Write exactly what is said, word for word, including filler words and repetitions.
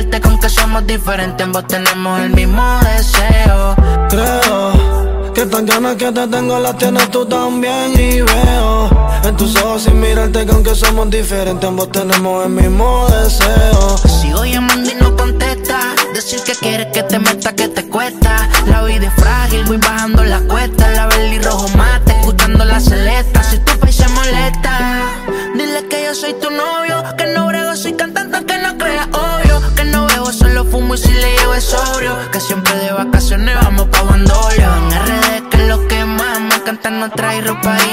mirarte con que somos diferentes, ambos tenemos el mismo deseo. Creo que tan ganas que te tengo las tienes tú también. Y veo en tus ojos sin mirarte que aunque somos diferentes, ambos tenemos el mismo deseo. Sigo llamando y no contesta, decir que quieres que te meta, que te cuesta. La vida es frágil, voy bajando la cuesta. La verde y rojo mate, escuchando la celesta. Si tu país se molesta, dile que yo soy tu novio, que no brego, soy cantante aunque no creas obvio. Que no bebo, solo fumo y si le llevo es sobrio. Que siempre de vacaciones vamos pa' Bandolio. En R D que es lo que más me encanta, no trae ropa y